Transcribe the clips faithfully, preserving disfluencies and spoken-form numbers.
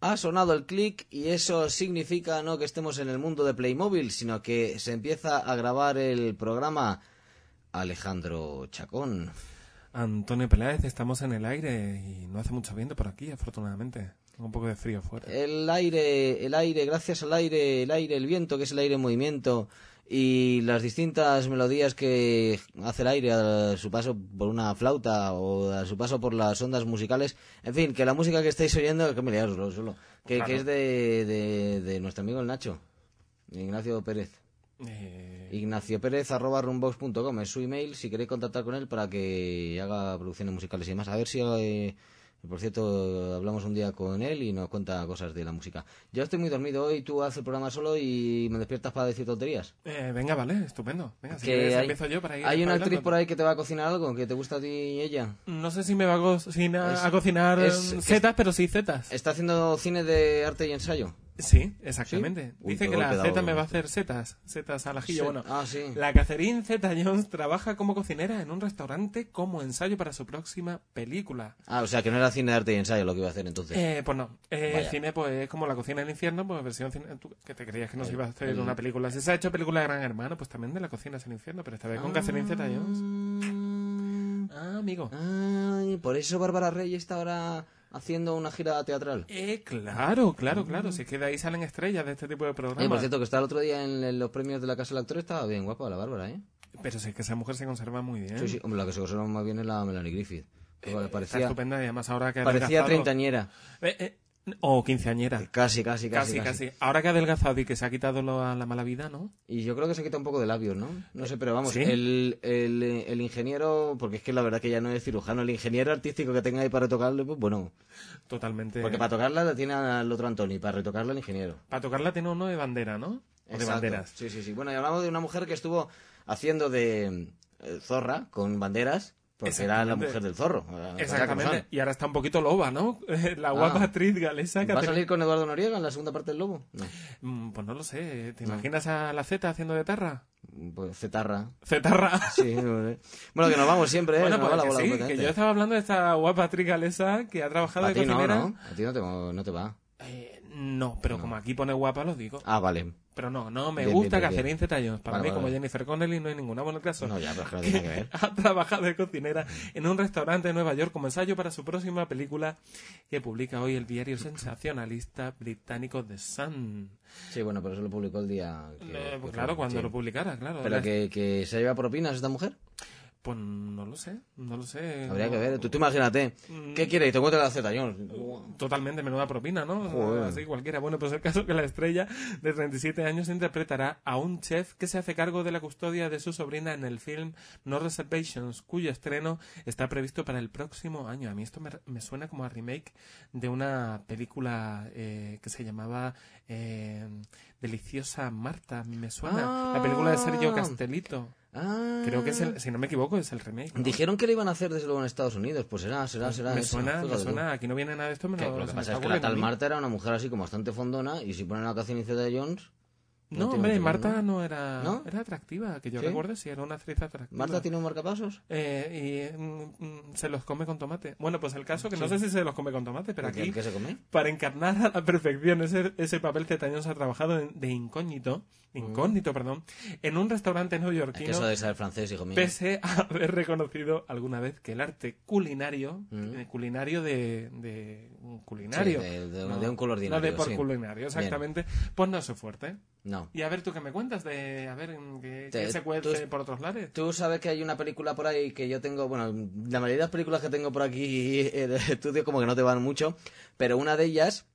Ha sonado el clic y eso significa no que estemos en el mundo de Playmobil, sino que se empieza a grabar el programa. Alejandro Chacón. Antonio Peláez, estamos en el aire y no hace mucho viento por aquí, afortunadamente. Tengo un poco de frío fuera. El aire, el aire, gracias al aire, el aire, el viento, que es el aire en movimiento, y las distintas melodías que hace el aire a su paso por una flauta o a su paso por las ondas musicales. En fin, que la música que estáis oyendo, que me liaros solo, solo, que, claro. que es de, de, de nuestro amigo el Nacho, Ignacio Pérez. Eh... Ignacio Pérez arroba rumbox punto com es su email si queréis contactar con él para que haga producciones musicales y demás. A ver si... Eh, Por cierto, hablamos un día con él y nos cuenta cosas de la música. Yo estoy muy dormido hoy, tú haces el programa solo y me despiertas para decir tonterías. Eh, venga, vale, estupendo. Venga, si que quieres, hay, empiezo yo para ir. ¿Hay una actriz por ahí que te va a cocinar algo? ¿Que te gusta a ti y ella? No sé si me va a, cocina, es, a cocinar es, setas, es, pero sí zetas. ¿Está haciendo cine de arte y ensayo? Sí, exactamente. ¿Sí? Uy, Dice que la zeta me va a hacer setas, setas al ajillo. Sí. Bueno, ah, sí. la Catherine Zeta-Jones trabaja como cocinera en un restaurante como ensayo para su próxima película. Ah, o sea, que no era cine de arte y ensayo lo que iba a hacer entonces. Eh, pues no. Eh, cine, pues es como La cocina del infierno, pues versión cine... ¿Tú, que te creías que no se iba a hacer el... una película? Si se ha hecho película de Gran Hermano, pues también de La cocina es el infierno, pero esta vez con ah... Catherine Zeta-Jones. Ah, amigo. Ay, por eso Bárbara Rey está ahora... haciendo una gira teatral. Eh, claro, claro, claro. Si es que de ahí salen estrellas de este tipo de programas. Eh, por cierto, que está el otro día en, en los premios de la Casa del Actor, estaba bien guapa la Bárbara, ¿eh? Pero si es que esa mujer se conserva muy bien. Sí, sí, hombre, la que se conserva más bien es la Melanie Griffith. Eh, parecía, está estupenda y además ahora que ha parecía adelgazado... treintañera. Eh, eh, o quinceañera. Casi, casi, casi, casi, casi. Ahora que ha adelgazado y que se ha quitado lo, a la mala vida, ¿no? Y yo creo que se quita un poco de labios, ¿no? No sé, pero vamos, ¿Sí? el, el, el ingeniero, porque es que la verdad que ya no es cirujano, el ingeniero artístico que tenga ahí para retocarle, pues bueno. Totalmente. Porque para tocarla la tiene al otro Antoni, para retocarla el ingeniero. Para tocarla tiene uno de bandera, ¿no? O Exacto. de banderas. Sí, sí, sí. Bueno, y hablamos de una mujer que estuvo haciendo de eh, zorra con banderas. Porque era la mujer del zorro. Exactamente. Y ahora está un poquito loba, ¿no? La guapa ah. actriz galesa. ¿Va a salir con Eduardo Noriega en la segunda parte del Lobo? No. Mm, pues no lo sé. ¿Te no. imaginas a la Z haciendo de tarra? Pues cetarra. Cetarra. Sí, bueno, que nos vamos siempre, ¿eh? Bueno, nos pues va que la bola sí, que yo estaba hablando de esta guapa actriz galesa que ha trabajado a de ti cocinera. No, ¿no? A ti no te, no te va. Eh, no, pero no. Como aquí pone guapa, lo digo. Ah, vale. Pero no, no, me bien, gusta bien, Catherine Zeta-Jones. Para vale, mí, vale. como Jennifer Connelly, no hay ninguna. Bueno, el caso. No, ya, pero es que no tiene que ver. Ha trabajado de cocinera en un restaurante de Nueva York como ensayo para su próxima película que publica hoy el diario sensacionalista británico The Sun. Sí, bueno, pero eso lo publicó el día... Que, eh, pues que claro, fue, cuando sí. lo publicara, claro. ¿Pero la... que, que se lleva propinas esta mujer? Pues no lo sé, no lo sé. Habría no... que ver. Tú, tú imagínate. ¿Qué quieres? Te cuento la Zeta-Jones. Totalmente, menuda propina, ¿no? Joder. Así cualquiera. Bueno, pues el caso es que la estrella de treinta y siete años interpretará a un chef que se hace cargo de la custodia de su sobrina en el film No Reservations, cuyo estreno está previsto para el próximo año. A mí esto me, me suena como a remake de una película eh, que se llamaba eh, Deliciosa Marta, me suena. Ah. La película de Sergio Castellito. Ah. Creo que es el, si no me equivoco, es el remake, ¿no? Dijeron que lo iban a hacer desde luego en Estados Unidos. Pues será, será, será. Me eso. suena, Fíjate me suena. tú. Aquí no viene nada de esto, me que, lo, lo que se pasa me es que está la tal ocurriendo a mí. Marta era una mujer así como bastante fondona y si ponen a Catherine Zeta-Jones... No, No, hombre, tiene Marta ¿no? no era ¿No? era atractiva, que yo ¿Sí? recuerde, sí, era una actriz atractiva. ¿Marta tiene un marcapasos? Eh, y mm, mm, se los come con tomate. Bueno, pues el caso que Sí. no sé si se los come con tomate, pero aquí, ¿Qué se come? para encarnar a la perfección ese, ese papel que Zeta-Jones ha trabajado en- de incógnito, incógnito, perdón, en un restaurante Es que neoyorquino, eso de saber francés, hijo mío. pese a haber reconocido alguna vez que el arte culinario, Mm. eh, culinario de, de un culinario, Sí, de- de- no, de un culo no de ordinario, por sí. culinario, exactamente, pues no es su fuerte. No. Y a ver, ¿tú qué me cuentas de, a ver, qué, Te- qué se cuece tú- por otros lares? Tú sabes que hay una película por ahí que yo tengo, bueno, la mayoría de las películas que tengo por aquí eh, de estudio como que no te van mucho, pero una de ellas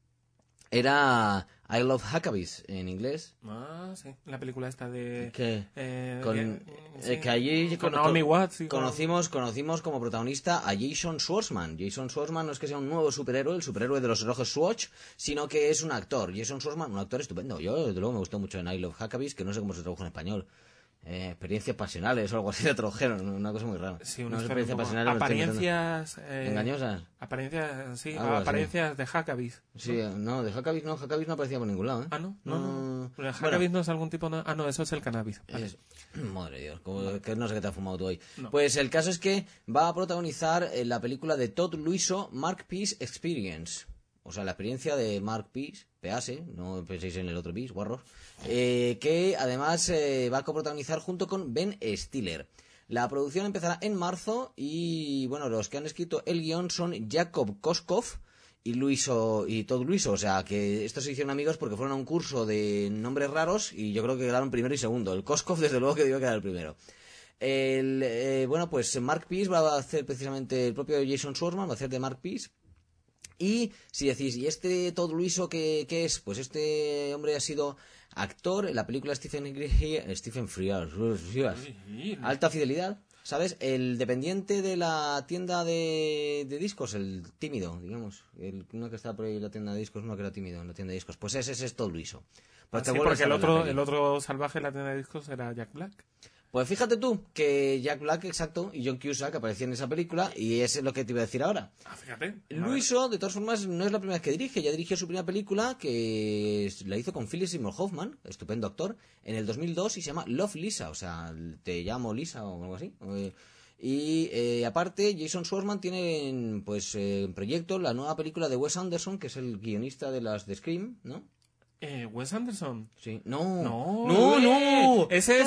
era I Love Huckabees en inglés. Ah, sí, la película esta de... Que, eh, con, eh, eh, sí, que allí con cono- Naomi Watts y con- conocimos, conocimos como protagonista a Jason Schwartzman. Jason Schwartzman no es que sea un nuevo superhéroe, el superhéroe de los relojes Swatch, sino que es un actor. Jason Schwartzman, un actor estupendo. Yo, desde luego, me gustó mucho en I Love Huckabees, que no sé cómo se tradujo en español. Eh, experiencias pasionales o algo así de tradujeron, una cosa muy rara. Sí, una No, historia un poco- pasionales, me estoy apariencias... inventando. eh, ¿Engañosas? Apariencias, sí, Algo así. apariencias de Huckabees. Sí, no, de Huckabees no, Huckabees no aparecía por ningún lado, ¿eh? Ah, no, no, no. No. Pero el Bueno. Huckabees no es algún tipo... de- Ah, no, eso es el cannabis. Vale. Es- Madre de Dios, como que no sé qué te has fumado tú hoy. No. Pues el caso es que va a protagonizar eh, la película de Todd Luiso, Mark Peace Experience. o sea, la experiencia de Mark Pease, Pease, no penséis en el otro Pease, guarros, eh, que además eh, va a coprotagonizar junto con Ben Stiller. La producción empezará en marzo y, bueno, los que han escrito el guión son Jacob Koskov y Luiso y Todd Luiso, o sea, que estos se hicieron amigos porque fueron a un curso de nombres raros y yo creo que quedaron primero y segundo. El Koskov, desde luego, que debió quedar el primero. El, eh, bueno, pues Mark Pease va a hacer precisamente, el propio Jason Schwartzman va a hacer de Mark Pease. Y si decís, ¿y este Todd Luiso qué, qué es? Pues este hombre ha sido actor en la película Stephen Frears, Stephen Frears, Alta Fidelidad, ¿sabes? El dependiente de la tienda de, de discos, el tímido, digamos. El, uno que está por ahí en la tienda de discos, uno que era tímido en la tienda de discos. Pues ese, ese es Todd Luiso. Pues sí, porque el otro, el otro salvaje en la tienda de discos era Jack Black. Pues fíjate tú que Jack Black, exacto, y John Cusack aparecían en esa película, y es lo que te iba a decir ahora. Ah, fíjate. Luiso, de todas formas, no es la primera vez que dirige. Ya dirigió su primera película, que la hizo con Philip Seymour Hoffman, estupendo actor, en el dos mil dos, y se llama Love Lisa, o sea, te llamo Lisa o algo así. Y eh, aparte, Jason Schwartzman tiene en, pues, eh, en proyecto la nueva película de Wes Anderson, que es el guionista de las de Scream, ¿no? Eh, Wes Anderson. Sí. No. No, no, no. Ese es,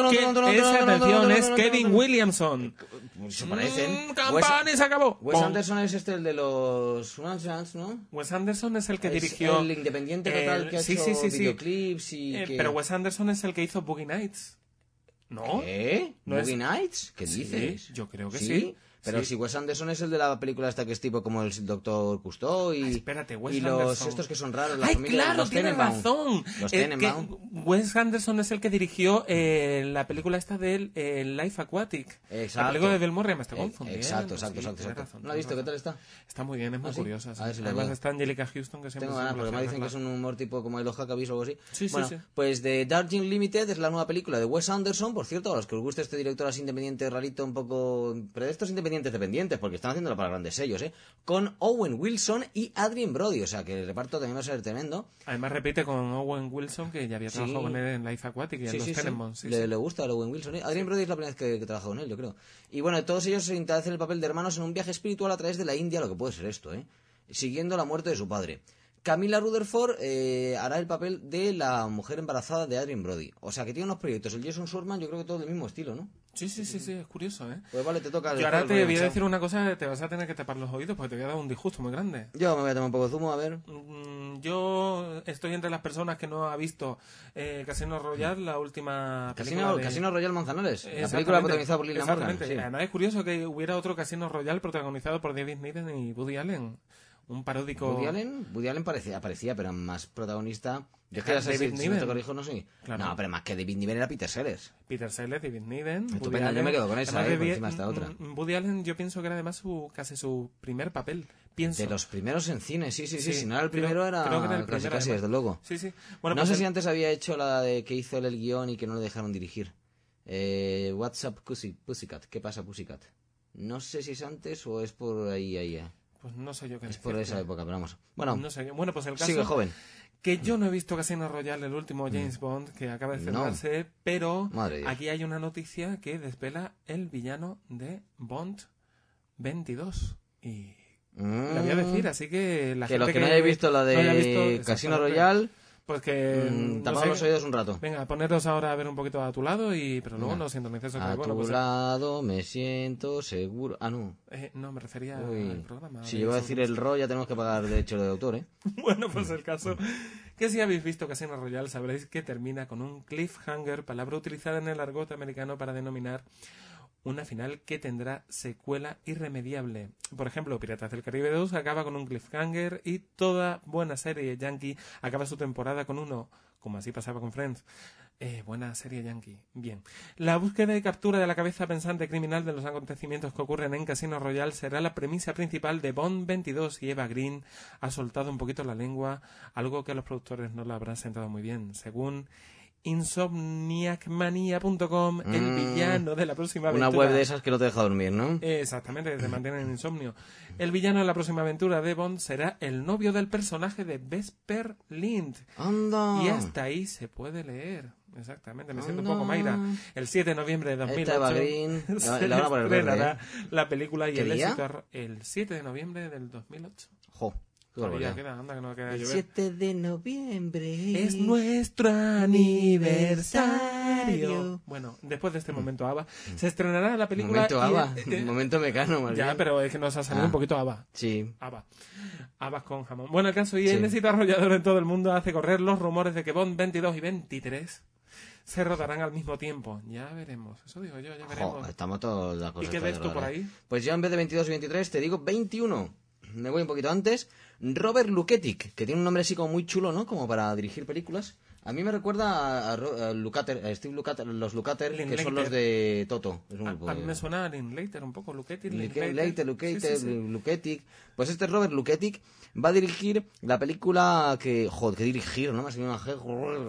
esa atención es Kevin Williamson. Se parecen. Mm, campana y se acabó. Wes Anderson es este, el de los One-Chance, ¿no? Wes Anderson es el que es dirigió... el independiente total el... que ha sí, hecho sí, sí, sí. videoclips y... Eh, que... Pero Wes Anderson es el que hizo Boogie Nights. ¿No? ¿Qué? ¿No ¿Boogie es... Nights? ¿Qué sí, dices? Yo creo que sí. ¿Sí? Pero sí. si Wes Anderson es el de la película esta que es tipo como el Doctor Cousteau y... Ay, espérate, Wes y los Anderson. estos que son raros, la ¡Ay, familia claro, los tienes Tenenbaum. razón! Los Eh, Tenenbaum. que Wes Anderson es el que dirigió eh, la película esta del eh, Life Aquatic. Exacto. La película de Bill Murray, me está Eh, confundiendo. Exacto, exacto, Sí, exacto. tienes exacto. razón, ¿No la has visto? ¿Qué tienes tal razón. está? Está muy bien, es muy ¿Ah, sí? curiosa. Sí. A ver si la Además veo. está Angelica Houston, que siempre Tengo ganas, porque me dicen que es un humor tipo como el los Huckabees o algo así. Sí, sí, bueno, sí. pues de Darjeeling Limited es la nueva película de Wes Anderson, por cierto, a los que os guste este director así independiente, rarito, un poco... Pero de estos independientes dependientes, porque están haciéndolo para grandes sellos, ¿eh? Con Owen Wilson y Adrien Brody, o sea que el reparto también va a ser tremendo. Además repite con Owen Wilson, que ya había Sí. trabajado con él en Life Aquatic y Sí, en sí, Los sí. Tenenbaums. Sí, le, sí. le gusta a Owen Wilson. ¿eh? Adrien Brody es la primera vez que, que trabaja con él, yo creo. Y bueno, todos ellos se hacen el papel de hermanos en un viaje espiritual a través de la India, lo que puede ser esto, ¿eh? Siguiendo la muerte de su padre. Camila Rutherford eh, hará el papel de la mujer embarazada de Adrien Brody. O sea, que tiene unos proyectos. El Jason Schwartzman yo creo que todo del mismo estilo, ¿no? Sí, sí, sí, sí, es curioso, ¿eh? Pues vale, te toca... Yo ahora el te voy a rollo, decir una cosa, te vas a tener que tapar los oídos porque te voy a dar un disgusto muy grande. Yo me voy a tomar un poco de zumo, a ver. Mm, Yo estoy entre las personas que no ha visto eh, Casino Royale, la última película Casino, de... Casino Royale Manzanares. La Exactamente. película protagonizada por Lina Morgan. Exactamente. Sí. Además es curioso que hubiera otro Casino Royale protagonizado por David Niven y Woody Allen. Un paródico... Woody Allen, Woody Allen parecía, aparecía, pero más protagonista... Yo es que Ah, ya sé David si, si no Niven. te corrijo, no sé. Claro. No, pero más que David Niven era Peter Sellers. Peter Sellers, David Niven, Woody Estupendo, Allen. yo me quedo con esa, Además, eh, por David- encima de esta otra. mm, Woody Allen yo pienso que era además su casi su primer papel. Pienso. De los primeros en cine, sí, sí, sí. Sí, Si no era el creo- primero, era creo que era el casi, primero, casi, además. desde luego. Sí, sí. Bueno, no pues sé el- si antes había hecho la de que hizo él el guión y que no le dejaron dirigir. Eh, What's Up Pussy, Pussycat? ¿Qué pasa, Pussycat? No sé si es antes o es por ahí, ahí, ahí. Pues no sé yo qué Es por decirte. esa época, pero vamos. Bueno, No sé yo. Bueno, pues el caso... sigue joven. Que yo no he visto Casino Royale, el último James Bond que acaba de No. estrenarse, pero Madre de Dios. aquí hay una noticia que desvela el villano de Bond veintidós. Y la voy a decir, así que la Que gente los que no hayáis visto la no haya de visto, Casino exactamente, Royale, pues que... mm, no tapad sé, los oídos un rato. venga, poneros ahora a ver un poquito a tu lado, y pero luego Venga. no sintonicéis otra A vez. Bueno, tu pues, lado me siento seguro. Ah, no. eh, no, me refería Uy. al programa. Si de yo voy a decir el ro, ya tenemos que pagar derecho de autor, ¿eh? Bueno, pues el caso que si habéis visto Casino Royale sabréis que termina con un cliffhanger, palabra utilizada en el argot americano para denominar una final que tendrá secuela irremediable. Por ejemplo, Piratas del Caribe dos acaba con un cliffhanger y toda buena serie yankee acaba su temporada con uno, como así pasaba con Friends. Eh, buena serie yankee. Bien. La búsqueda y captura de la cabeza pensante criminal de los acontecimientos que ocurren en Casino Royale será la premisa principal de Bond veintidós, y Eva Green ha soltado un poquito la lengua, algo que a los productores no le habrá sentado muy bien. Según insomniacmania punto com, el Mm. villano de la próxima Una aventura... web de esas que no te deja dormir, ¿no? Eh, Exactamente, que te mantiene en insomnio. El villano de la próxima aventura de Bond será el novio del personaje de Vesper Lind. ¡Anda! Y hasta ahí se puede leer. Exactamente, me siento un Anda. poco Mayra. El siete de noviembre de dos mil ocho Esta Eva Green, la- se la van a poner verde, estrenará ¿eh? la película y ¿Qué el día? éxito arro- el siete de noviembre del dos mil ocho. Jo, Qué barbaridad. Todavía queda, anda, que no queda El llover. siete de noviembre. Es nuestro aniversario. Bueno, después de este momento ABBA, se estrenará la película... Momento y- ABBA. eh, eh, Momento Mecano, más ya, bien. pero es que nos ha salido Ah. un poquito ABBA. Sí. ABBA. Habas con jamón. Bueno, el caso y el Sí. éxito arrollador en todo el mundo hace correr los rumores de que Bond veintidós y veintitrés se rodarán al mismo tiempo. Ya veremos. Eso digo yo, ya veremos. Jo, estamos todos de acuerdo. ¿Y qué ves tú por ahí? Pues yo en vez de veintidós y veintitrés te digo veintiuno. Me voy un poquito antes. Robert Luketic, que tiene un nombre así como muy chulo, ¿no? Como para dirigir películas. A mí me recuerda a, Ro- a Lukather, a Steve Lukather, los Lukather, que Linklater. son los de Toto. Es un A, grupo a mí de- me suena a Linklater un poco, Luketic, Linklater. Luketic, Luketic, Sí, sí, sí. Luketic. Pues este Robert Luketic va a dirigir la película que... Joder, que dirigir, ¿no? Me ha salido una G...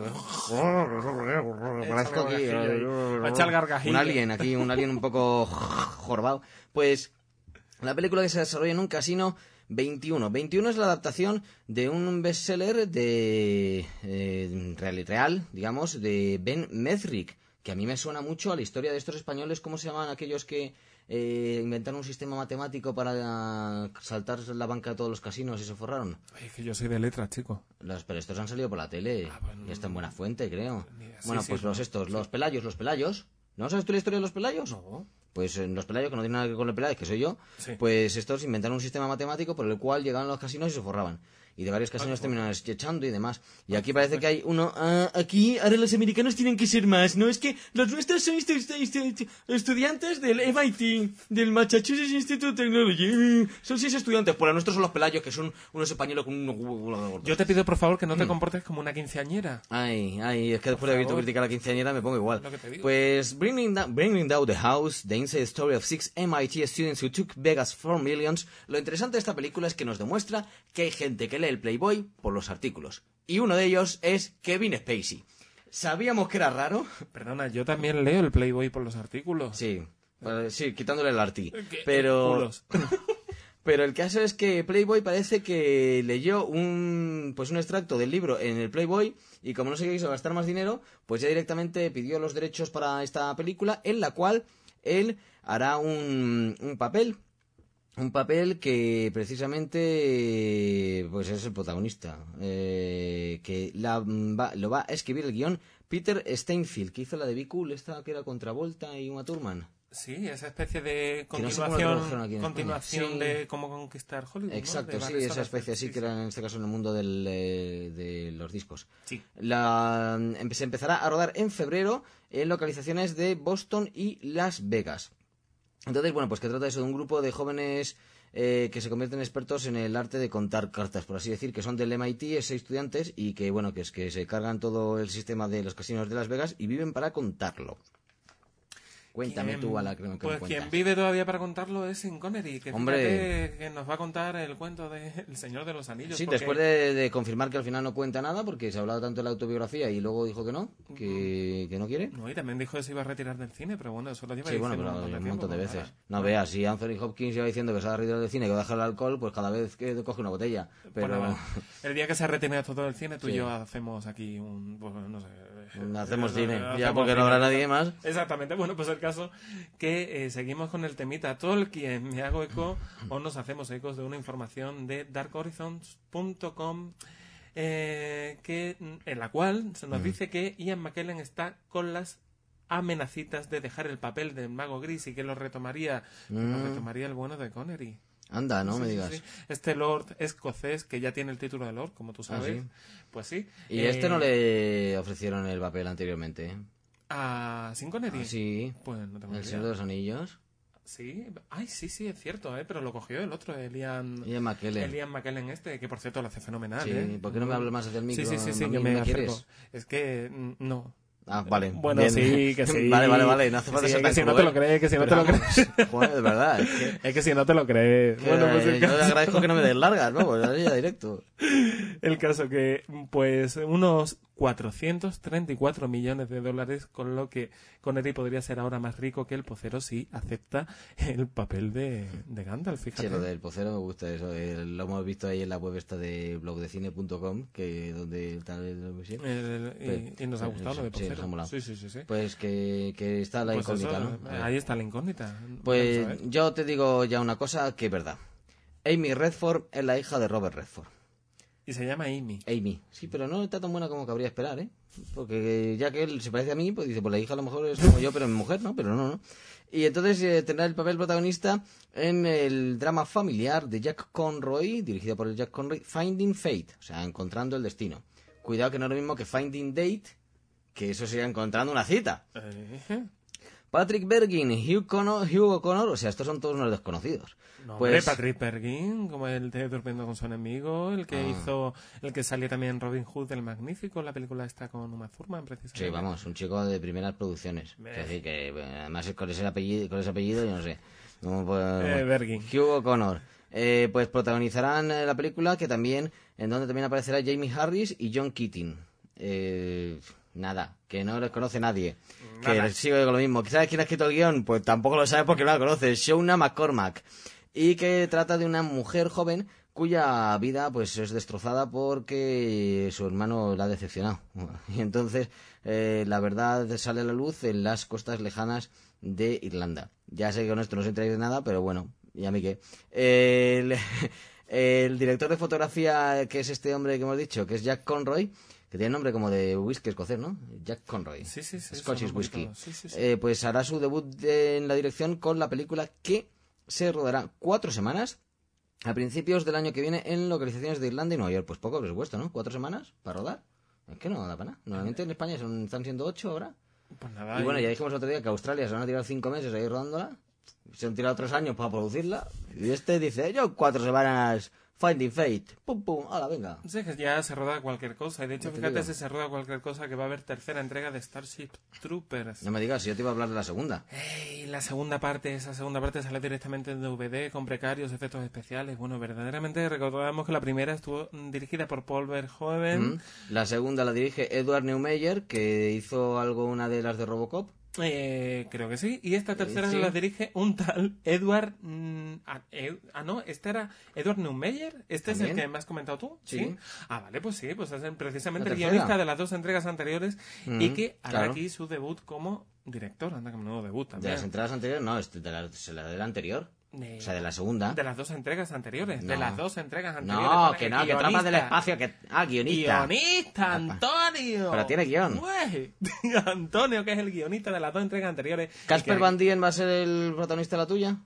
Parezco aquí... gargajillo ahí. Va a echar el gargajillo. Un alien aquí, un alien un poco jorobado. Pues la película que se desarrolla en un casino... veintiuno. veintiuno es la adaptación de un bestseller de eh, real, real, digamos, de Ben Mezrich, que a mí me suena mucho a la historia de estos españoles. ¿Cómo se llaman aquellos que eh, inventaron un sistema matemático para saltar la banca de todos los casinos y se forraron? Ay, es que yo soy de letras, chico. Los, pero estos han salido por la tele. Ah, bueno, y está en buena fuente, creo. ni idea. Sí, Bueno, sí, pues no, los estos, sí. los pelayos, los pelayos. ¿No sabes tú la historia de los pelayos? No. Pues en los pelayos, que no tienen nada que ver con los pelayos, que soy yo, Sí. pues estos inventaron un sistema matemático por el cual llegaban a los casinos y se forraban. Y de varios casinos terminaban echando y demás. Y aquí parece que hay uno... ah, aquí, ahora los americanos tienen que ser más, ¿no? Es que los nuestros son estu- estu- estu- estudiantes del M I T, del Massachusetts Institute of Technology. Mm, Son seis estudiantes. Pues los nuestros son los pelayos, que son unos españoles con unos huevos gordos. Yo te pido, por favor, que no Mm. te comportes como una quinceañera. Ay, ay, es que después de haber visto favor. criticar a la quinceañera me pongo igual. Lo que te digo. Pues Bringing Down, Bringing Down the House, The Inside Story of Six M I T Students Who Took Vegas for Millions. Lo interesante de esta película es que nos demuestra que hay gente que lee el Playboy por los artículos. Y uno de ellos es Kevin Spacey. ¿Sabíamos que era raro? Perdona, yo también leo el Playboy por los artículos. Sí, pues, sí, quitándole el arti. ¿Qué? Pero... Culos. Pero el caso es que Playboy parece que leyó un pues un extracto del libro en el Playboy y como no se quiso gastar más dinero, pues ya directamente pidió los derechos para esta película en la cual él hará un, un papel. Un papel que precisamente pues es el protagonista. Eh, que la, va, lo va a escribir el guión Peter Steinfeld, que hizo la de Be Cool, esta que era Travolta y Uma Thurman. Sí, esa especie de Que no sé cómo lo continuación, tradujeron aquí en continuación España. Sí. de cómo conquistar Hollywood, ¿no? Exacto, De sí, varias esa horas. especie así Sí, que sí. era en este caso en el mundo del, eh, de los discos. Sí. La, em- se empezará a rodar en febrero en localizaciones de Boston y Las Vegas. Entonces, bueno, pues que trata eso de un grupo de jóvenes eh, que se convierten expertos en el arte de contar cartas, por así decir, que son del M I T, seis estudiantes, y que, bueno, que es que se cargan todo el sistema de los casinos de Las Vegas y viven para contarlo. Cuéntame Quien- tú a la que me Pues cuentas. quien vive todavía para contarlo es Sean Connery, que, Hombre. fíjate que nos va a contar el cuento de El Señor de los Anillos. Sí, porque- después de, de confirmar que al final no cuenta nada, porque se ha hablado tanto de la autobiografía y luego dijo que no, que, que no quiere. No, y también dijo que se iba a retirar del cine, pero bueno, eso lo lleva Sí, bueno, diciendo pero un montón de, un montón de tiempo, veces. pues No veas, si Anthony Hopkins lleva diciendo que se va a retirar del cine y que va a dejar el alcohol, pues cada vez que coge una botella. nada. Pero Bueno, vale. El día que se retire todo del cine, tú Sí. y yo hacemos aquí un... Pues, no sé... hacemos eh, cine, hacemos ya porque no cine. habrá nadie más. Exactamente. Bueno, pues el caso que eh, seguimos con el temita Tolkien. Me hago eco o nos hacemos ecos de una información de dark horizons punto com eh, que, en la cual se nos dice que Ian McKellen está con las amenacitas de dejar el papel del mago gris y que lo retomaría, lo Mm. retomaría el bueno de Connery. Anda, no Sí, me sí, digas. sí. Este Lord escocés, que ya tiene el título de Lord, como tú sabes, ¿sí? pues sí. Y Eh, este no le ofrecieron el papel anteriormente, ¿eh? ¿A Sean Connery? Ah, sí, Pues no tengo El ni Señor idea. de los Anillos. Sí, ay, sí, sí, es cierto, ¿eh? Pero lo cogió el otro, el Ian, Y en McKellen. el Ian McKellen este, que por cierto lo hace fenomenal, Sí, ¿eh? ¿por qué no me hablas más hacia el micro? Sí, sí, sí, sí, mami? que me ¿No acerco. quieres? Es que, mm, no. Ah, vale. Bueno, bien. sí, que sí. Vale, vale, vale, no hace falta Sí, ser que tan si no te cruel. lo crees, que si no Pero te lo vamos, crees. Joder, de verdad, es que... Es que si no te lo crees. que, Bueno, pues eh, el yo caso, le agradezco que no me des largas, vamos, ya directo. el caso que, pues, unos cuatrocientos treinta y cuatro millones de dólares, con lo que Connery podría ser ahora más rico que el pocero si acepta el papel de, de Gandalf, fíjate. Sí, lo del pocero me gusta eso. eh, Lo hemos visto ahí en la web esta de blogdecine punto com, que donde tal vez... sí. El- y, y nos ha gustado lo de Sí, nos ha Pocero. molado. Sí, sí, sí, sí. Pues que, que está la Pues incógnita, eso, ¿no? A ver. ahí está la incógnita. Pues Vamos a ver. yo te digo ya una cosa que es verdad. Amy Redford es la hija de Robert Redford. Y se llama Amy. Amy. Sí, pero no está tan buena como cabría esperar, ¿eh? Porque ya que él se parece a mí, pues dice, pues la hija a lo mejor es como yo, pero mi mujer, ¿no? Pero no, no. Y entonces eh, tendrá el papel protagonista en el drama familiar de Jack Conroy, dirigido por el Jack Conroy, Finding Fate, o sea, Encontrando el Destino. Cuidado que no es lo mismo que Finding Date, que eso sería Encontrando una cita. Eh, Patrick Bergin, Hugh Connor, Hugh O'Connor, o sea, estos son todos unos desconocidos. No, Pues- hombre, Patrick Bergin, como el de Durmiendo con su enemigo, el que Ah. hizo, el que salía también en Robin Hood, el Magnífico, la película esta con Uma Thurman, precisamente. Sí, vamos, un chico de primeras producciones. Meh. Es decir, que eh, además es con ese apellido, con ese apellido yo no sé. ¿Cómo puede- Eh, Bergin. Hugh O'Connor. Eh, pues protagonizarán eh, la película, que también, en donde también aparecerá Jamie Harris y John Keating. Eh, nada, que no les conoce nadie. Nada. Que sigo con lo mismo. ¿Sabes quién ha escrito el guión? Pues tampoco lo sabe porque no la conoce. Shona McCormack. Y que trata de una mujer joven cuya vida pues es destrozada porque su hermano la ha decepcionado. Y entonces eh, la verdad sale a la luz en las costas lejanas de Irlanda. Ya sé que con esto no os enteráis de nada, pero bueno, ¿y a mí qué? El, el director de fotografía, que es este hombre que hemos dicho, que es Jack Conroy, que tiene nombre como de whisky escocés, ¿no? Jack Conroy. Sí, sí, sí. Scottish son un Whisky. poquito- Sí, sí, sí. Eh, pues hará su debut de- en la dirección con la película que se rodará cuatro semanas a principios del año que viene en localizaciones de Irlanda y Nueva York. Pues poco presupuesto, ¿no? ¿Cuatro semanas para rodar? Es que no da para nada. Normalmente en España son, están siendo ocho ahora. Pues nada. Y bueno, y- ya dijimos el otro día que Australia se van a tirar cinco meses ahí rodándola. Se han tirado tres años para producirla. Y este dice, yo cuatro semanas, Finding Fate. Pum, pum, hala, venga. Sí, que ya se roda cualquier cosa. Y de hecho, Ya te fíjate digo. si se roda cualquier cosa que va a haber tercera entrega de Starship Troopers. No me digas, si yo te iba a hablar de la segunda. Ey, la segunda parte, esa segunda parte sale directamente en D V D con precarios efectos especiales. Bueno, verdaderamente recordamos que la primera estuvo mm, dirigida por Paul Verhoeven. Mm. La segunda la dirige Edward Neumeyer, que hizo algo una de las de Robocop. Eh, creo que sí. Y esta tercera sí. la dirige un tal Edward... mm, ah, Ed- ah, no, este era Edward Neumeyer. ¿Este es el ¿También? que me has comentado tú? Sí. Ah, vale, pues sí. Pues es el- precisamente ¿La el tercera? guionista de las dos entregas anteriores Mm, y que hará claro. aquí su debut como director. Anda, que menudo debut De también. las entradas anteriores, no, es de la, de la de la anterior. De- O sea, de la segunda. De las dos entregas anteriores. De No. las dos entregas anteriores. No, Pone que no, que trampas guionista. del espacio, que... Ah, guionista. Guionista, Antonio. Pero tiene guión. Güey. Antonio, que es el guionista de las dos entregas anteriores. ¿Casper Y que- Van Dien va a ser el protagonista de la tuya?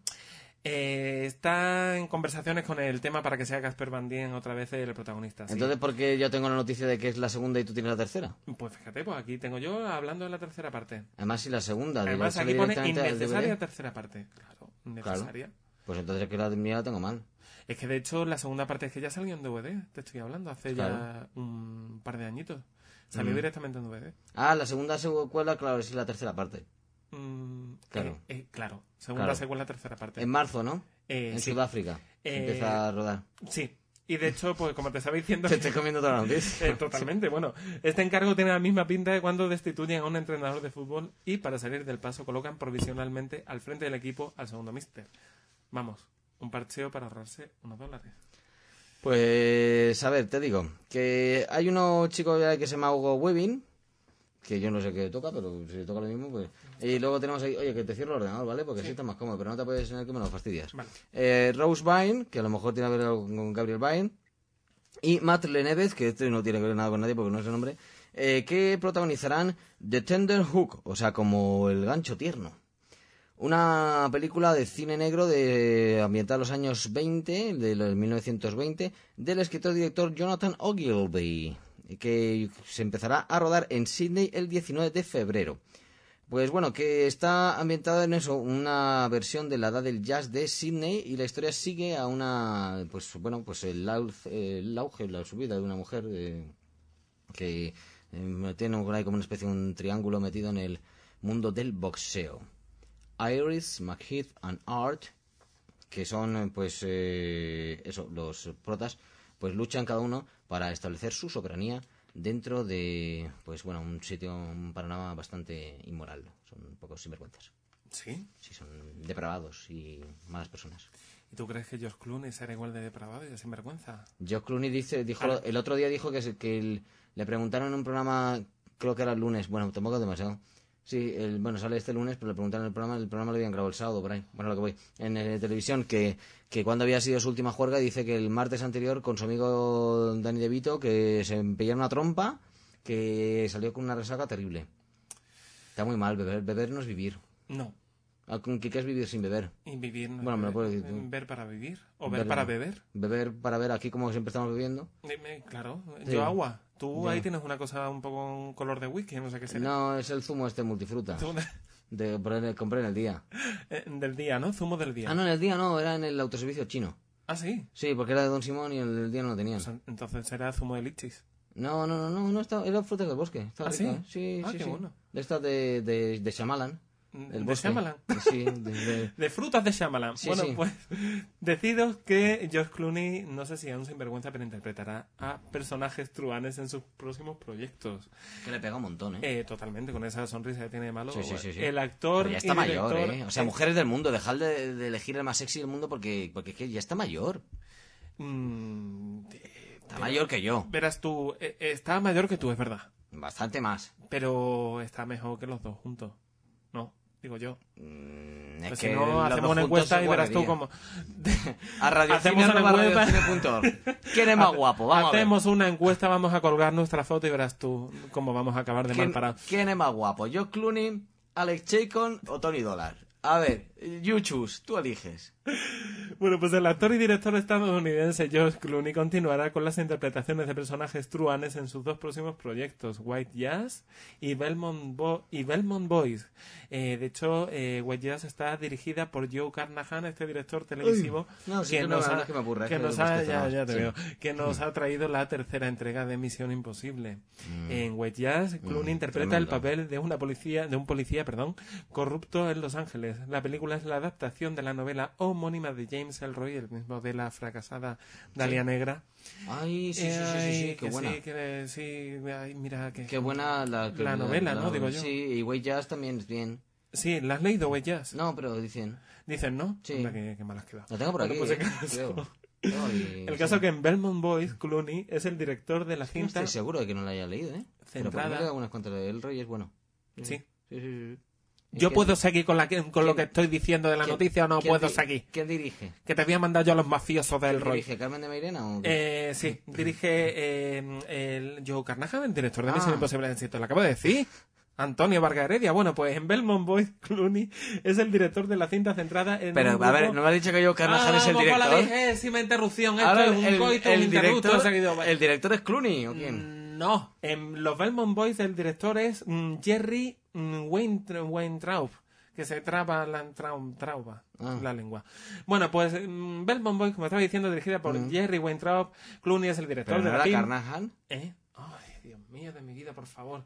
Eh, está en conversaciones con el tema para que sea Casper Van Dien otra vez el protagonista. sí. Entonces, ¿por qué yo tengo la noticia de que es la segunda y tú tienes la tercera? Pues fíjate, pues aquí tengo yo hablando de la tercera parte. Además, si la segunda... de Además, sale aquí pone directamente al D V D, innecesaria tercera parte. Claro, innecesaria. Pues entonces es que la mía la tengo mal. Es que de hecho la segunda parte es que ya salió en D V D, te estoy hablando, hace Claro. ya un par de añitos. Salió Mm. directamente en D V D. Ah, la segunda secuela, claro, es la tercera parte. Mm, Claro. eh, eh, claro, segunda, Claro. secuela, tercera parte. En marzo, ¿no? Eh, En sí. Sudáfrica. Se Eh, empieza a rodar. Sí, y de hecho, pues como te estaba diciendo... Te estoy comiendo toda la noticia. Eh, totalmente, bueno, este encargo tiene la misma pinta de cuando destituyen a un entrenador de fútbol y para salir del paso colocan provisionalmente al frente del equipo al segundo míster. Vamos, un parcheo para ahorrarse unos dólares. Pues, a ver, te digo, que hay unos chicos que se llama Hugo Weaving, que yo no sé qué toca, pero si toca lo mismo, pues... Y luego tenemos ahí, oye, que te cierro el ordenador, ¿vale? Porque Sí. así está más cómodo, pero no te puedes tener que me lo fastidias. Vale. Eh, Rose Byrne, que a lo mejor tiene que ver algo con Gabriel Byrne, y Matt Lenevez, que este no tiene que ver nada con nadie porque no es el nombre, eh, que protagonizarán The Tender Hook, o sea, como El gancho tierno. Una película de cine negro de ambientada en los años veinte, de los mil novecientos veinte, del escritor y director Jonathan Ogilvy, que se empezará a rodar en Sydney el diecinueve de febrero. Pues bueno, que está ambientada en eso, una versión de la edad del jazz de Sydney, y la historia sigue a una, pues bueno, pues el, au- el auge, la subida de una mujer eh, que eh, tiene por ahí como una especie de un triángulo metido en el mundo del boxeo. Iris, McHeath and Art, que son eh, pues eh, eso, los protas, pues luchan cada uno para establecer su soberanía dentro de, pues bueno, un sitio, un panorama bastante inmoral. Son un poco sinvergüenzas. ¿Sí? Sí, son depravados y malas personas. ¿Y tú crees que George Clooney será igual de depravado y de sinvergüenza? George Clooney dice, dijo, Ah. el otro día dijo que, se- que el- le preguntaron en un programa, creo que era el lunes, bueno, tampoco demasiado, Sí, el, bueno, sale este lunes, pero le preguntaron en el programa, el programa lo habían grabado el sábado, por ahí. Bueno, lo que voy. En eh, televisión, que, que cuando había sido su última juerga, dice que el martes anterior, con su amigo Danny DeVito, que se empellaron una trompa, que salió con una resaca terrible. Está muy mal, beber, beber no es vivir. No. ¿Qué, qué es vivir sin beber? Y vivir no Bueno, es me lo beber. puedes decir tú. Ver para vivir. O ver, ver para beber. Beber para ver, aquí como siempre estamos bebiendo. Dime, claro, Sí. yo agua. Tú Ya. ahí tienes una cosa un poco con color de whisky, no sé qué será. No, es el zumo este multifruta. Zumo de- De, por- compré en el día. eh, del día, ¿no? Zumo del día. Ah, no, en el día no, era en el autoservicio chino. Ah, sí. Sí, porque era de Don Simón y el del día no lo tenían. Pues entonces será zumo de lichis. No, no, no, no, no estaba, era frutas del bosque. Estaba ¿Ah, rica, sí? ¿eh? Sí, Ah, sí, qué sí. bueno. De estas de, de, de Shyamalan. El ¿De bosque. Shyamalan? Sí, de, de- De frutas de Shyamalan. Sí, bueno, sí. pues deciros que George Clooney, no sé si aún sinvergüenza, pero interpretará a personajes truanes en sus próximos proyectos. que le pega un montón, ¿eh? Eh, totalmente, con esa sonrisa que tiene de malo. Sí, sí, sí, sí. El actor Pero ya está y mayor, director- ¿eh? O sea, mujeres del mundo, dejad de, de elegir el más sexy del mundo porque, porque es que ya está mayor. Mm, Está mayor que yo. Verás tú, eh, está mayor que tú, es verdad. Bastante más. Pero está mejor que los dos juntos. No, digo yo. Mm, es Pues que si no, los hacemos dos una juntos encuesta es y verás tú guarrería. cómo... A Radio Hacemos Cine, una arroba encuesta. radiocine punto org. ¿Quién es más guapo? Vamos a ver. Hacemos una encuesta, vamos a colgar nuestra foto y verás tú cómo vamos a acabar de mal ¿Quién, parado. quién es más guapo? ¿George Clooney, Alex Chacon o Tony Dollar? A ver, you choose, tú eliges. Bueno, pues el actor y director estadounidense George Clooney continuará con las interpretaciones de personajes truanes en sus dos próximos proyectos, White Jazz y Belmont, Bo- y Belmont Boys. Eh, de hecho, eh, White Jazz está dirigida por Joe Carnahan, este director televisivo Uy, no, sí, que que no, nos no ha, es que me aburra, que es que nos me ha- bosteza ya, más, ya te sí. veo, que nos ha traído la tercera entrega de Misión Imposible. En White Jazz, Clooney Mm, interpreta el tremendo. papel de una policía, de un policía, perdón, corrupto en Los Ángeles. La película es la adaptación de la novela homónima de James Ellroy, el mismo de la fracasada Dalia Negra. Ay, sí, sí, sí, sí, sí, Ay, qué que buena. Sí, que sí, ay, mira que... Qué buena la, que- La novela, ¿no? Digo yo. Sí, y Way Jazz también es bien. Sí, ¿la has leído, White Jazz? No, pero dicen. Dicen, ¿no? Sí. Hombre, qué, qué mal has quedado. Lo tengo por Bueno, aquí, pues eh, el caso- creo. No, y- El sí. caso que en Belmont Boys, Clooney es el director de la No cinta... estoy seguro de que no la haya leído, ¿eh? Pero por Centrada- mí le da unas cuantas de El Rey es bueno. Sí. Sí, sí, sí. Yo ¿Quién- puedo seguir con, la, que- con lo que quién- estoy diciendo de la quién- noticia o no quién puedo di- seguir. ¿Quién dirige? Que te voy a mandar yo a los mafiosos del ¿Quién Roy. dirige? ¿Carmen de Mairena o qué? Eh, sí, dirige eh, el Joe Carnahan, el director de Ah. Misión Imposible. Si te lo acabo de decir. Antonio Vargas Heredia. Bueno, pues en Belmont Boys, Clooney es el director de la cinta centrada en Pero, un a ver, grupo- ¿no me has dicho que yo Carnahan Ah, es el vamos con la director? vigésima interrupción. Esto Ahora, es un el, coito, el un interrupto director, seguido. ¿El director es Clooney o quién? Mm, No, en los Belmont Boys el director es mm, Jerry mm, Weintra- Weintraub, que se traba la trau- trauba Ah. la lengua. Bueno, pues mm, Belmont Boys, como estaba diciendo, dirigida por Jerry Weintraub. Clooney es el director ¿Pero de no la era film. Carnahan? ¿Eh? Ay, Dios mío de mi vida, por favor.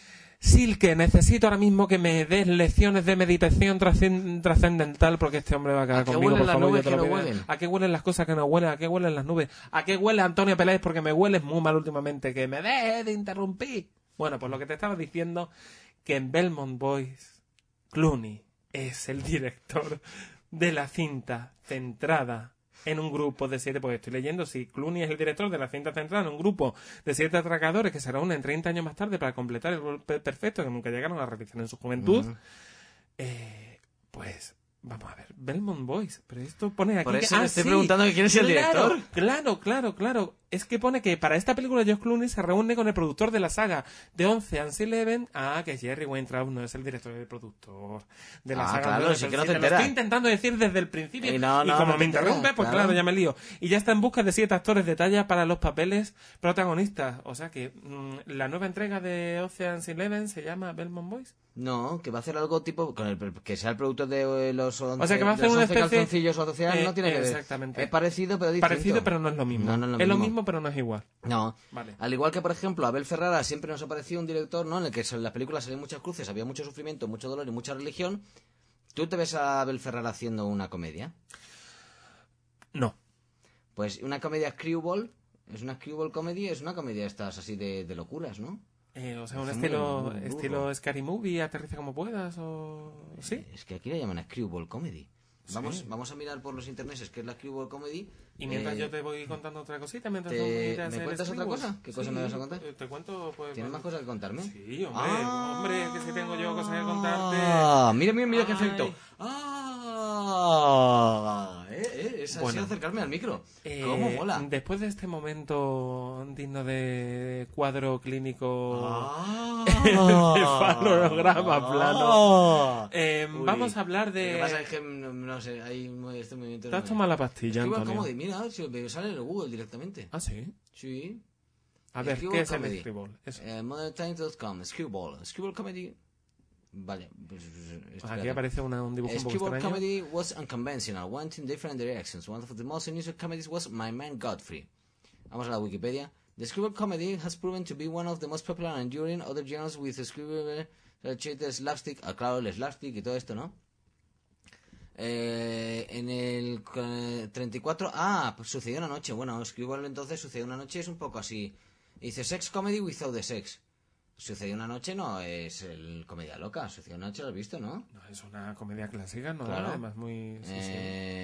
Silke, necesito ahora mismo que me des lecciones de meditación trascen- trascendental porque este hombre va a quedar ¿A qué conmigo, huelen por las favor. nubes yo te que lo no pido. huelen? ¿A qué huelen las cosas que no huelen? ¿A qué huelen las nubes? ¿A qué huele Antonio Peláez? Porque me hueles muy mal últimamente. Que me deje de interrumpir. Bueno, pues lo que te estaba diciendo, que en Belmont Boys, Clooney es el director de la cinta centrada en un grupo de siete, pues estoy leyendo, si Clooney es el director de la cinta centrada en un grupo de siete atracadores que se reúnen treinta años más tarde para completar el golpe perfecto que nunca llegaron a realizar en su juventud, Ujú. eh, pues vamos a ver, Belmont Boys, pero esto pone aquí Por que- eso ah, me estoy sí, preguntando quién es el claro, director. Claro, claro, claro. Es que pone que para esta película George Clooney se reúne con el productor de la saga de once Ocean's Eleven. Ah, que Jerry Weintraub no es el director y el productor de la Ah, saga. claro, de sí once. que no te Lo enteras. estoy intentando decir desde el principio. Y no, no, como no me te enteras, interrumpe, pues claro. claro, ya me lío. Y ya está en busca de siete actores de talla para los papeles protagonistas. O sea que mm, la nueva entrega de Ocean's Eleven se llama Belmont Boys. No, que va a hacer algo tipo con el que sea el producto de eh, los once, O sea, que va a hacer los una once especie- calzoncillos o doce Eh, no tiene que ver. exactamente. Es parecido pero distinto. Parecido, pero no es lo mismo. No, no es lo es lo mismo. mismo, pero no es igual. No. Vale. Al igual que, por ejemplo, Abel Ferrara siempre nos ha parecido un director, ¿no? En el que en las películas salían muchas cruces, había mucho sufrimiento, mucho dolor y mucha religión. ¿Tú te ves a Abel Ferrara haciendo una comedia? No. Pues una comedia screwball, es una screwball comedy, es una comedia estas así de, de locuras, ¿no? Eh, o sea, un Es estilo, muy- muy estilo Scary Movie, aterriza como puedas, o... ¿Sí? Es que aquí le llaman screwball comedy. Vamos, Sí. vamos a mirar por los interneses qué es la Screwball Comedy. Y mientras Eh, yo te voy contando otra cosita, mientras te- tú miras ¿me el cuentas otra Screwball. cosa? ¿Qué cosa Sí, me vas a contar? eh, Te cuento, pues... ¿Tienes más pues, cosas que contarme? Sí, hombre, Ah. hombre, que si tengo yo cosas que contarte. Ah, mira, mira, mira qué Ay. efecto. Ah, eh, eh, es así Bueno. acercarme al micro. Eh, ¿Cómo mola? Después de este momento digno de cuadro clínico Ah, Encefalograma plano. Ah. Eh, Uy. vamos a hablar de... Lo que pasa es que no, no sé, hay muy- este movimiento. ¿Te has no me- tomado la pastilla, Screwball Antonio? Comedy, mira, si me sale en el Google directamente. Ah, sí. Sí. A ver, Screwball ¿qué es Comedy. el Screwball? Eso. Eh, modern times punto com, Screwball. Screwball Comedy. Vale. Pues, Aquí aparece una- un dibujo un poco Screwball extraño. Comedy was unconventional, went in different directions. One of the most unusual comedies was My Man Godfrey. Vamos a la Wikipedia. The Screwball Comedy has proven to be one of the most popular and enduring other genres with Screwball, uh, slapstick, ah, claro, el slapstick y todo esto, ¿no? Eh, en el eh, treinta y cuatro... Ah, pues sucedió una noche. Bueno, Screwball entonces sucedió una noche, es un poco así. Dice Sex Comedy without the sex. Sucedió una noche no es el comedia loca. Sucedió una noche, lo has visto, ¿no? No, es una comedia clásica, ¿no? Claro. Además, muy... sí, sí.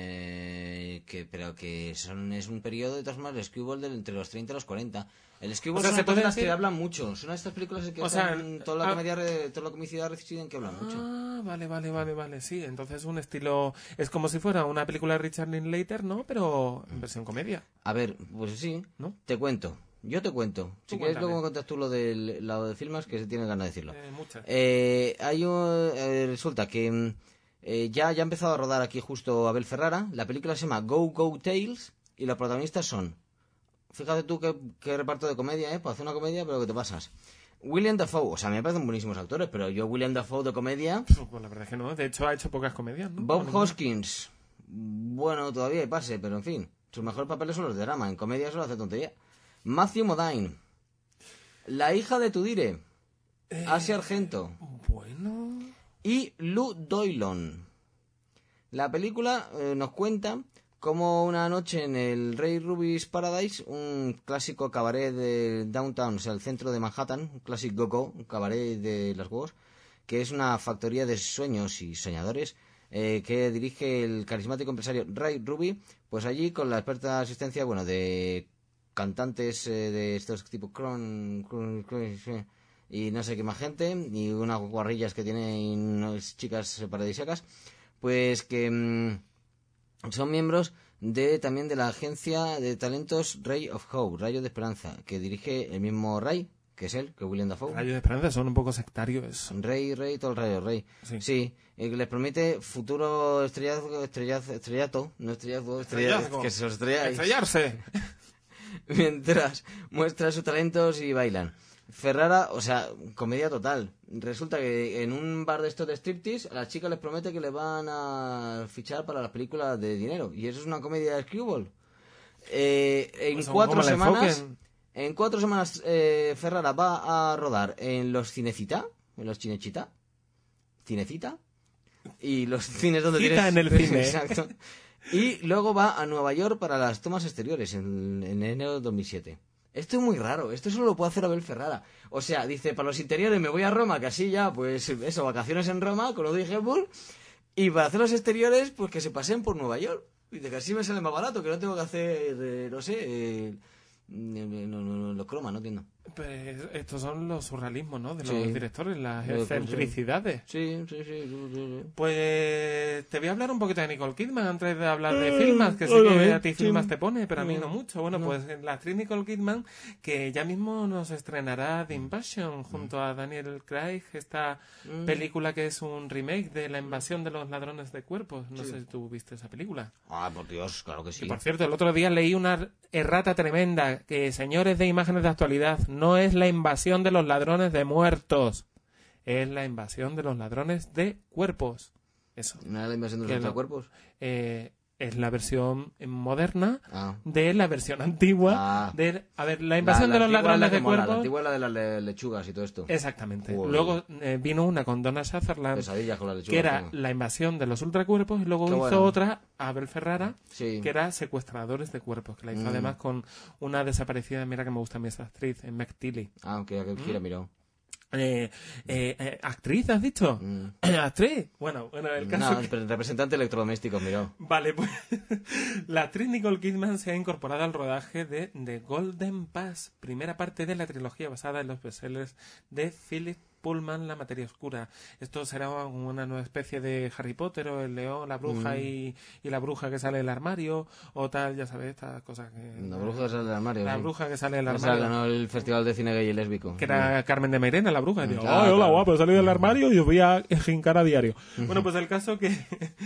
Eh, que, pero que son, es un periodo de todas maneras, el Screwball del, entre los treinta y los cuarenta. El Screwball O sea, son se estas puede las que decir- hablan mucho. Son estas películas que O sea, están- toda la ah- comedia, re- toda la comicidad reside en que hablan mucho. Ah, vale, vale, vale, vale, sí. Entonces un estilo... Es como si fuera una película de Richard Linklater, ¿no? Pero en versión comedia, A ver, pues sí, ¿no? te cuento. Yo te cuento. Si Tú quieres, cuéntame. luego me cuentas tú lo de lo de Filmas, que se tiene ganas de decirlo. Eh, muchas. Eh, hay un- eh, resulta que mm, eh, ya, ya ha empezado a rodar aquí justo Abel Ferrara. La película se llama Go Go Tales y los protagonistas son... Fíjate tú qué, qué reparto de comedia, ¿eh? Para hacer una comedia, pero que te pasas. William Dafoe, o sea, me parecen buenísimos actores, pero yo William Dafoe de comedia... Pues la verdad es que no. De hecho, ha hecho pocas comedias, ¿no? Bob Ninguna. Hoskins, bueno, todavía hay pase, pero en fin. Sus mejores papeles son los de drama, en comedia solo hace tontería. Matthew Modine, la hija de Tudire, Eh, Asia Argento Bueno... y Lou Doylon. La película eh, nos cuenta cómo una noche en el Ray Ruby's Paradise, un clásico cabaret de downtown, o sea, el centro de Manhattan, un clásico go-go, un cabaret de los huevos, que es una factoría de sueños y soñadores, eh, que dirige el carismático empresario Ray Ruby, pues allí con la experta asistencia, bueno, de cantantes eh, de estos tipo Cron, Cron- Cron- y no sé qué más gente, y unas guarrillas que tiene y unas chicas paradisíacas, pues que mm, son miembros de también de la agencia de talentos Ray of Hope, Rayo de Esperanza, que dirige el mismo Ray, que es él, que es William Dafoe. Rayos de Esperanza son un poco sectarios. Rey, rey, todo el rayo, rey. Sí. Sí, eh, que les promete futuro estrellazo, estrellazo, estrellato, no estrellazo, estrellazo, Estrellazgo. que se os estrelláis. ¡Estrellarse! Mientras muestra sus talentos y bailan. Ferrara, o sea, comedia total. Resulta que en un bar de estos de striptease, a las chicas les promete que le van a fichar para las películas de dinero. Y eso es una comedia de Screwball. Eh, en Pues cuatro ¿cómo la semanas... enfoquen? En cuatro semanas eh, Ferrara va a rodar en los Cinecita, en los Cinechita, Cinecita, y los cines donde Cita tienes... en el cine. Exacto. Y luego va a Nueva York para las tomas exteriores en, en enero de dos mil siete. Esto es muy raro, esto solo lo puede hacer Abel Ferrara. O sea, dice, para los interiores me voy a Roma, que así ya, pues eso, vacaciones en Roma con Audrey Hepburn, y para hacer los exteriores, pues que se pasen por Nueva York. Dice que así me sale más barato, que no tengo que hacer, eh, no sé... Eh, No, no, no, lo croma, no entiendo. Pues estos son los surrealismos, ¿no? De los Sí. directores, las Eh, excentricidades. Sí, sí, sí. sí, sí, sí. Pues te voy a hablar un poquito de Nicole Kidman antes de hablar de Eh, Filmas, que sé hola, que eh, a ti sí. Filmas te pone, pero a mí No. no mucho. Bueno, No. pues la actriz Nicole Kidman, que ya mismo nos estrenará The Invasion junto a Daniel Craig, esta Mm. película que es un remake de La invasión de los ladrones de cuerpos. No Sí. sé si tú viste esa película. Ah, por Dios, claro que sí. Y por cierto, el otro día leí una errata tremenda, que señores de imágenes de actualidad, no es la invasión de los ladrones de muertos, es la invasión de los ladrones de cuerpos. Eso. ¿No era la invasión de Que los no. ultracuerpos? Eh, es la versión moderna Ah. de la versión antigua. Ah. De, a ver, la invasión La- de la los antigua es la ladrones que de mola, La cuerpos. antigua es la de las le- lechugas y todo esto. Exactamente. Joder. Luego eh, vino una con Donna Sutherland, Pesadillas con las lechugas. que era tío. la invasión de los ultracuerpos, y luego Qué hizo bueno. otra, Abel Ferrara, Sí. que era Secuestradores de Cuerpos, que la hizo Mm. además con una desaparecida, mira que me gusta a mí esa actriz, en Meg Tilly. Ah, aunque aquel gira miró. Eh, eh, eh, ¿Actriz, has dicho? Mm. ¿Actriz? Bueno, bueno, el caso No, que... pero representante electrodoméstico, miró. Vale, pues la actriz Nicole Kidman se ha incorporado al rodaje de The Golden Pass, primera parte de la trilogía basada en los bestsellers de Philip Pullman, La materia oscura. Esto será una nueva especie de Harry Potter o el león, la bruja Mm. y, y la bruja que sale del armario o tal, ya sabes, estas cosas que... La bruja que sale del armario. La sí. bruja que sale del Esa armario. ganó el Festival de Cine Gay y Lésbico. Que era Carmen de Mairena, la bruja. Y digo, Claro, ay, hola, claro. guapo, he salido del armario y os voy a jincar a diario. Bueno, pues el caso que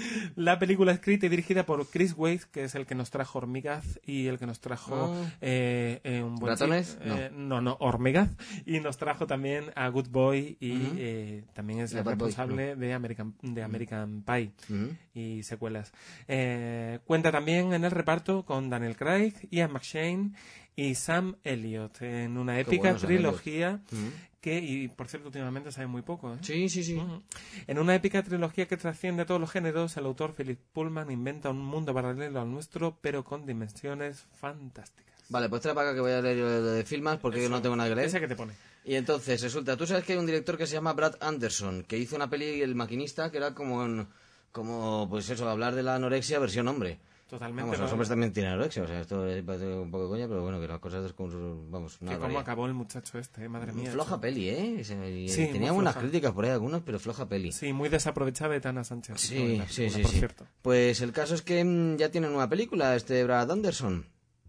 la película escrita y dirigida por Chris Weitz, que es el que nos trajo Hormigaz y el que nos trajo Ah. eh, eh, un buen ¿Ratones? chico, eh, no, no, Hormigaz. Y nos trajo también a Good Boy y Ujú. eh, también es The el Bad Boy, responsable de American, de American Pie Ujú. y secuelas. Eh, cuenta también en el reparto con Daniel Craig, Ian McShane y Sam Elliott en una épica bueno, Sam trilogía Ujú. que, y por cierto, últimamente sabe muy poco. ¿eh? Sí, sí, sí. Ujú. En una épica trilogía que trasciende a todos los géneros, el autor Philip Pullman inventa un mundo paralelo al nuestro, pero con dimensiones fantásticas. Vale, pues trae para acá que voy a leer lo de Filmas porque Eso, yo no tengo nada que leer. Ese que te pone. Y entonces, resulta, tú sabes que hay un director que se llama Brad Anderson, que hizo una peli, El maquinista, que era como, en- como pues eso, hablar de la anorexia versión hombre. Totalmente. Vamos, ¿no? los hombres también tienen anorexia, o sea, esto es parece un poco de coña, pero bueno, que las cosas es como, vamos, Que nada. cómo acabó el muchacho este, eh, madre mía. Floja eso. peli, ¿eh? Se- y Sí, tenía muy unas floja. críticas por ahí algunos, pero floja peli. Sí, muy desaprovechada de Tana Sánchez. Sí, la sí, película, sí, por sí. cierto. Pues el caso es que mm, ya tiene una película, este Brad Anderson.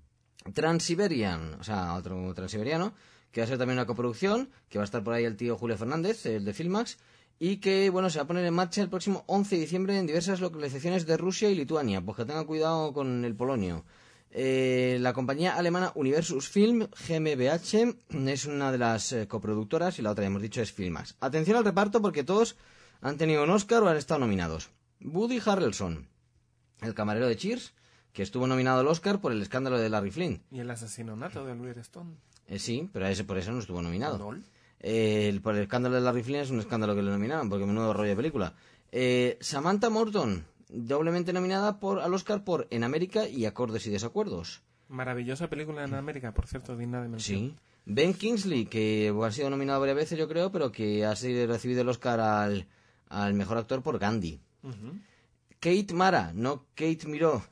Transiberian, o sea, otro transiberiano, que va a ser también una coproducción, que va a estar por ahí el tío Julio Fernández, el de Filmax, y que, bueno, se va a poner en marcha el próximo once de diciembre en diversas localizaciones de Rusia y Lituania, pues que tengan cuidado con el polonio. Eh, la compañía alemana Universus Film GmbH es una de las eh, coproductoras y la otra, ya hemos dicho, es Filmax. Atención al reparto porque todos han tenido un Oscar o han estado nominados. Woody Harrelson, el camarero de Cheers, que estuvo nominado al Oscar por el escándalo de Larry Flynn. Y el asesinato de Oliver Stone. Eh, sí, pero a ese por eso no estuvo nominado. ¿Lol? Eh, el, por el escándalo de Larry Flynn es un escándalo que le nominaron, porque menudo rollo de película. Eh, Samantha Morton, doblemente nominada por, al Oscar por En América y Acordes y Desacuerdos. Maravillosa película en América, por cierto, digna de mención. Sí. Ben Kingsley, que ha sido nominado varias veces, yo creo, pero que ha sido, recibido el Oscar al, al mejor actor por Gandhi. Ujú. Kate Mara, no Kate Miró.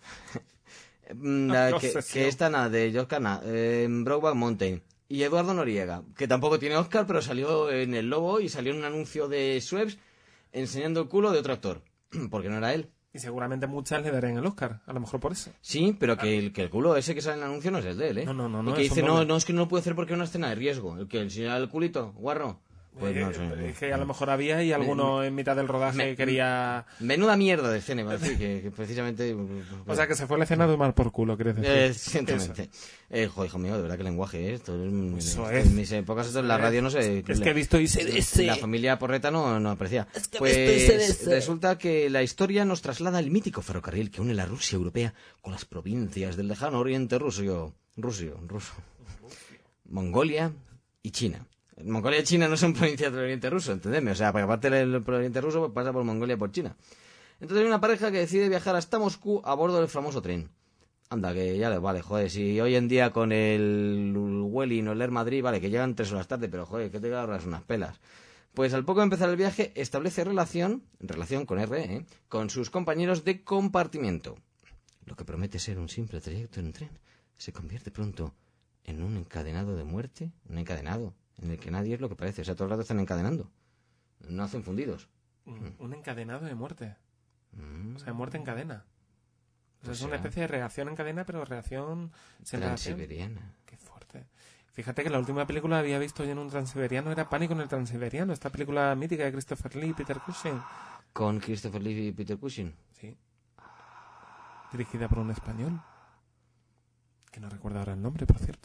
La que, Obsesión. que esta nada, de George Cana, eh, en Brokeback Mountain. Y Eduardo Noriega, que tampoco tiene Oscar, pero salió en El Lobo y salió en un anuncio de Schweppes enseñando el culo de otro actor. Porque no era él. Y seguramente muchas le darán el Oscar, a lo mejor por eso. Sí, pero que el, que el culo ese que sale en el anuncio no es el de él, ¿eh? No, no, no, no, Y que es un dice, no, doble. no, es que no lo puedo hacer porque es una escena de riesgo. El que enseña el culito, guarro. Pues Eh, no sé. es que a lo mejor había y alguno en mitad del rodaje me- quería... Menuda mierda de escena, iba a decir, que, que precisamente... O sea, que se fue la escena de mal por culo, ¿quieres decir? Eh, ciertamente. Eh, joder, hijo mío, de verdad que lenguaje, ¿eh? Esto es, Eso esto es. En mis épocas esto en la es. radio no se... Es que he visto y se dice... La familia Porreta no, no aprecia. Es que pues me estoy sedese. resulta que la historia nos traslada al mítico ferrocarril que une la Rusia europea con las provincias del lejano oriente ruso. Rusio, ruso. Mongolia y China. Mongolia y China no son provincias del oriente ruso, entendedme. O sea, porque aparte del oriente ruso pues pasa por Mongolia y por China. Entonces hay una pareja que decide viajar hasta Moscú a bordo del famoso tren. Anda, que ya les vale, joder, si hoy en día con el Welling o el Air Madrid, vale, que llegan tres horas tarde, pero joder, que te ahorras unas pelas. Pues al poco de empezar el viaje, establece relación, relación con R, ¿eh? con sus compañeros de compartimiento. Lo que promete ser un simple trayecto en tren se convierte pronto en un encadenado de muerte, un encadenado, en el que nadie es lo que parece, o sea, todo el rato están encadenando. No hacen fundidos. Un, un encadenado de muerte. Mm. O sea, muerte en cadena. O sea, Pues es una será. especie de reacción en cadena, pero reacción sin reacción. Transiberiana. Qué fuerte. Fíjate que la última película que había visto yo en un transiberiano era Pánico en el Transiberiano, esta película mítica de Christopher Lee y Peter Cushing. Con Christopher Lee y Peter Cushing. Sí. Dirigida por un español. Que no recuerdo ahora el nombre, por cierto.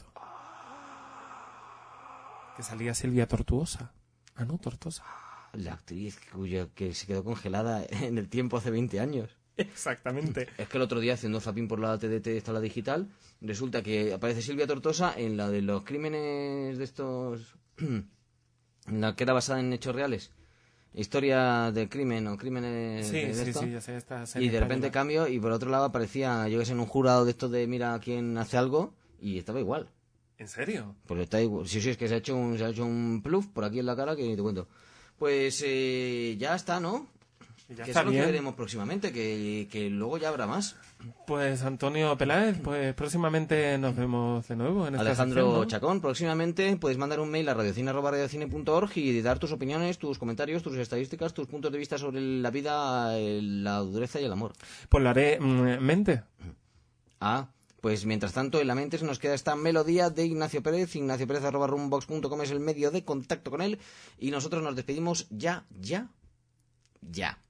Que salía Silvia Tortuosa. Ah, no, Tortosa. La actriz cuya, que se quedó congelada en el tiempo hace veinte años. Exactamente. Es que el otro día, haciendo zapping por la T D T, esta la digital, resulta que aparece Silvia Tortosa en la de los crímenes de estos... en la que era basada en hechos reales. Historia de crimen o crímenes Sí, de sí, esto. sí, ya sé, esta serie Y de repente española. cambio y por otro lado aparecía, yo que sé, en un jurado de estos de mira quién hace algo y estaba igual. ¿En serio? Pues está igual. Sí, sí, es que se ha hecho un, se ha hecho un pluf por aquí en la cara que te cuento. Pues eh, ya está, ¿no? Ya que está es lo bien. que veremos próximamente, que, que luego ya habrá más. Pues Antonio Peláez, pues próximamente nos vemos de nuevo en esta Alejandro sección, ¿no? Chacón, próximamente puedes mandar un mail a radiocine arroba radiocine punto org y dar tus opiniones, tus comentarios, tus estadísticas, tus puntos de vista sobre la vida, el- la dureza y el amor. Pues lo haré mm, en mente. Ah, pues mientras tanto en la mente se nos queda esta melodía de Ignacio Pérez. Ignacio Pérez arroba rumbox punto com es el medio de contacto con él y nosotros nos despedimos ya, ya, ya.